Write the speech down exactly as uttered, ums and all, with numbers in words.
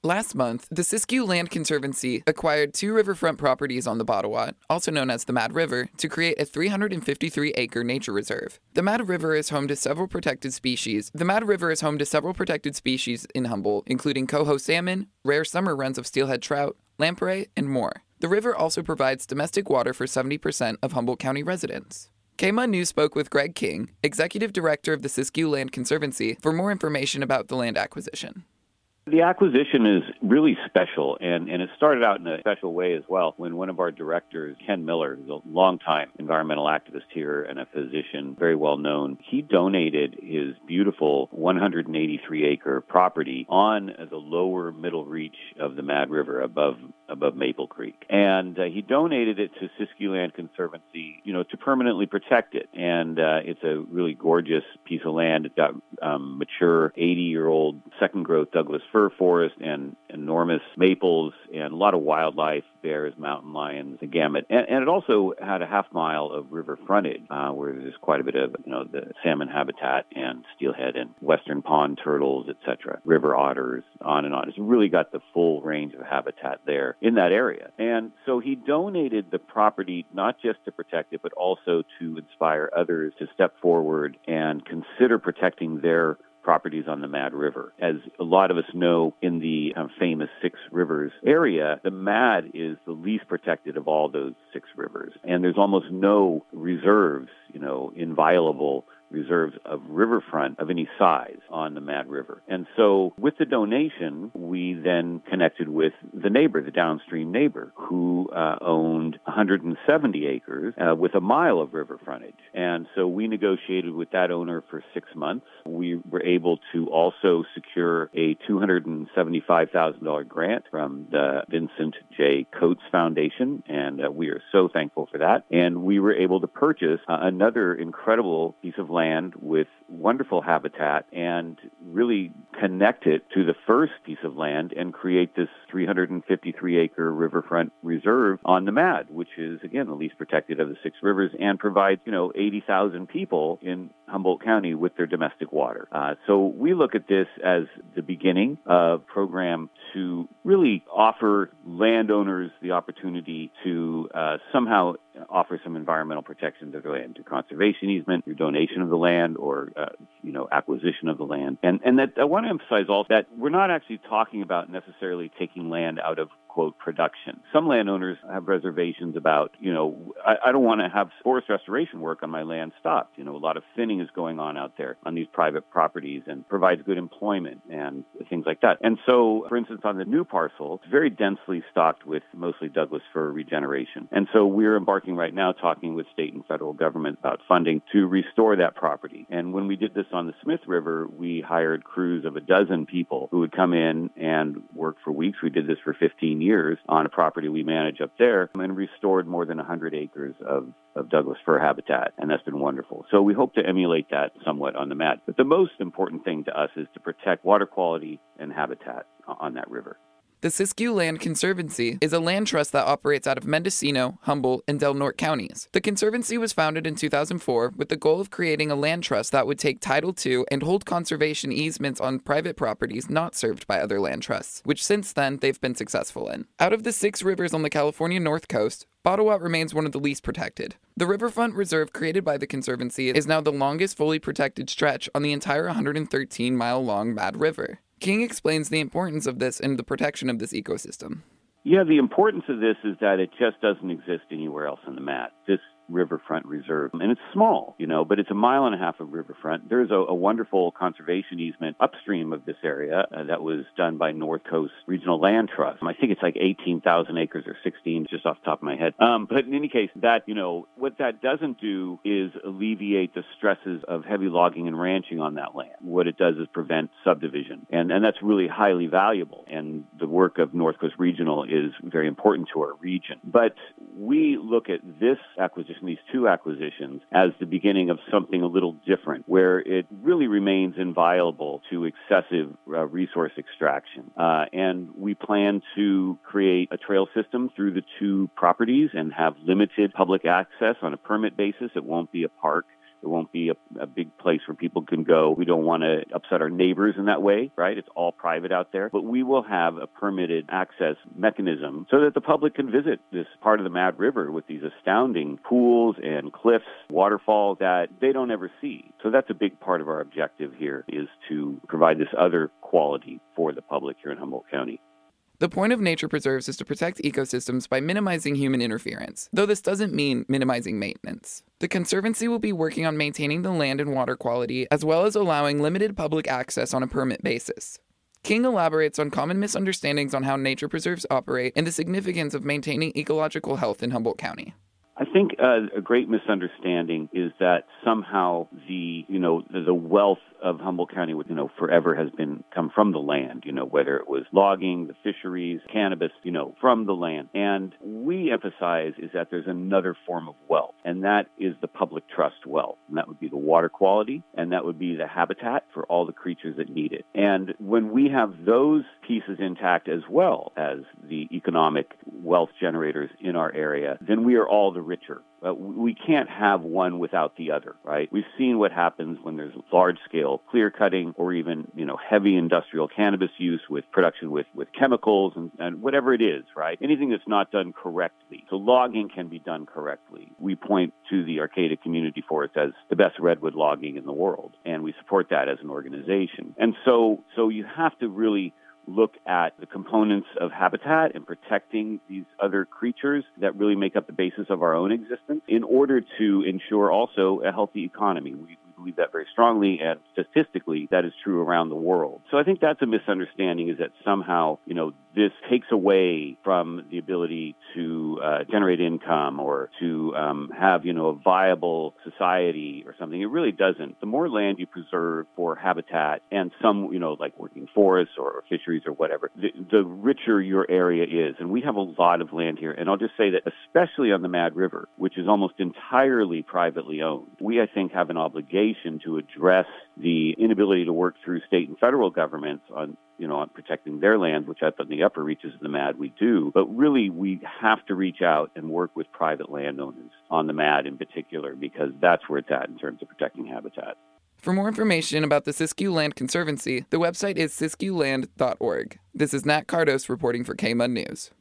Last month, the Siskiyou Land Conservancy acquired two riverfront properties on the Bottowat, also known as the Mad River, to create a three hundred fifty-three acre nature reserve. The Mad River is home to several protected species. The Mad River is home to several protected species in Humboldt, including coho salmon, rare summer runs of steelhead trout, lamprey, and more. The river also provides domestic water for seventy percent of Humboldt County residents. K M U N News spoke with Greg King, Executive Director of the Siskiyou Land Conservancy, for more information about the land acquisition. The acquisition is really special, and, and it started out in a special way as well when one of our directors, Ken Miller, who's a longtime environmental activist here and a physician, very well known, he donated his beautiful one hundred eighty-three acre property on the lower middle reach of the Mad River above above Maple Creek. And uh, he donated it to Siskiyou Land Conservancy, you know, to permanently protect it. And uh, it's a really gorgeous piece of land. It's got um, mature eighty-year-old second-growth Douglas fir forest and enormous maples and a lot of wildlife, bears, mountain lions, the gamut. And, and it also had a half mile of river frontage uh, where there's quite a bit of, you know, the salmon habitat and steelhead and western pond turtles, et cetera, river otters, on and on. It's really got the full range of habitat there in that area. And so he donated the property not just to protect it, but also to inspire others to step forward and consider protecting their properties on the Mad River. As a lot of us know, in the uh, famous Six Rivers area, the Mad is the least protected of all those six rivers. And there's almost no reserves, you know, inviolable reserves of riverfront of any size on the Mad River. And so with the donation, we then connected with the neighbor, the downstream neighbor, who uh, owned one hundred seventy acres uh, with a mile of river frontage. And so we negotiated with that owner for six months. We were able to also secure a two hundred seventy-five thousand dollars grant from the Vincent J. Coates Foundation, and uh, we are so thankful for that. And we were able to purchase uh, another incredible piece of land with wonderful habitat and really connect it to the first piece of land and create this three hundred fifty-three acre riverfront reserve on the Mad, which is, again, the least protected of the six rivers and provides, you know, eighty thousand people in Humboldt County with their domestic water. Uh, so we look at this as the beginning of a program to really offer landowners the opportunity to uh, somehow offer some environmental protection to their land, through conservation easement, through donation of the land, or uh, you know, acquisition of the land. And and that I want to emphasize also that we're not actually talking about necessarily taking land out of, quote, production. Some landowners have reservations about, you know, I, I don't want to have forest restoration work on my land stopped. You know, a lot of thinning is going on out there on these private properties and provides good employment and things like that. And so, for instance, on the new parcel, it's very densely stocked with mostly Douglas fir regeneration. And so we're embarking right now talking with state and federal government about funding to restore that property. And when we did this on the Smith River, we hired crews of a dozen people who would come in and work for weeks. We did this for fifteen years on a property we manage up there and restored more than one hundred acres of, of Douglas fir habitat. And that's been wonderful. So we hope to emulate that somewhat on the Mad. But the most important thing to us is to protect water quality and habitat on that river. The Siskiyou Land Conservancy is a land trust that operates out of Mendocino, Humboldt, and Del Norte counties. The Conservancy was founded in two thousand four with the goal of creating a land trust that would take Title two and hold conservation easements on private properties not served by other land trusts, which since then they've been successful in. Out of the six rivers on the California North Coast, Bottowat remains one of the least protected. The riverfront reserve created by the Conservancy is now the longest fully protected stretch on the entire one hundred thirteen mile long Mad River. King explains the importance of this and the protection of this ecosystem. Yeah, the importance of this is that it just doesn't exist anywhere else in the Mad. This riverfront reserve. And it's small, you know, but it's a mile and a half of riverfront. There's a, a wonderful conservation easement upstream of this area uh, that was done by North Coast Regional Land Trust. I think it's like eighteen thousand acres or sixteen, just off the top of my head. Um, but in any case, that, you know, what that doesn't do is alleviate the stresses of heavy logging and ranching on that land. What it does is prevent subdivision. And, and that's really highly valuable. And the work of North Coast Regional is very important to our region. But we look at this acquisition, these two acquisitions, as the beginning of something a little different, where it really remains inviolable to excessive uh, resource extraction. Uh, and we plan to create a trail system through the two properties and have limited public access on a permit basis. It won't be a park. It won't be a, a big place where people can go. We don't want to upset our neighbors in that way, right? It's all private out there. But we will have a permitted access mechanism so that the public can visit this part of the Mad River with these astounding pools and cliffs, waterfalls that they don't ever see. So that's a big part of our objective here, is to provide this other quality for the public here in Humboldt County. The point of nature preserves is to protect ecosystems by minimizing human interference, though this doesn't mean minimizing maintenance. The Conservancy will be working on maintaining the land and water quality, as well as allowing limited public access on a permit basis. King elaborates on common misunderstandings on how nature preserves operate and the significance of maintaining ecological health in Humboldt County. I think uh, a great misunderstanding is that somehow the, you know, the, the wealth of Humboldt County, you know, forever has been come from the land, you know, whether it was logging, the fisheries, cannabis, you know, from the land. And we emphasize is that there's another form of wealth, and that is the public trust wealth. And that would be the water quality, and that would be the habitat for all the creatures that need it. And when we have those pieces intact as well as the economic wealth generators in our area, then we are all the richer. Uh, we can't have one without the other, right? We've seen what happens when there's large-scale clear cutting or even, you know, heavy industrial cannabis use with production with, with chemicals and, and whatever it is, right? Anything that's not done correctly. So logging can be done correctly. We point to the Arcata Community Forest as the best redwood logging in the world, and we support that as an organization. And so, so you have to really look at the components of habitat and protecting these other creatures that really make up the basis of our own existence in order to ensure also a healthy economy. We, we believe that very strongly, and statistically that is true around the world. So I think that's a misunderstanding, is that somehow, you know, this takes away from the ability to uh, generate income or to um, have, you know, a viable society or something. It really doesn't. The more land you preserve for habitat and some, you know, like working forests or, or fisheries or whatever, the, the richer your area is. And we have a lot of land here. And I'll just say that especially on the Mad River, which is almost entirely privately owned, we, I think, have an obligation to address the inability to work through state and federal governments on, you know, on protecting their land, which up in the upper reaches of the Mad we do. But really, we have to reach out and work with private landowners on the Mad in particular, because that's where it's at in terms of protecting habitat. For more information about the Siskiyou Land Conservancy, the website is siskiyou land dot org. This is Nat Cardos reporting for K M U N News.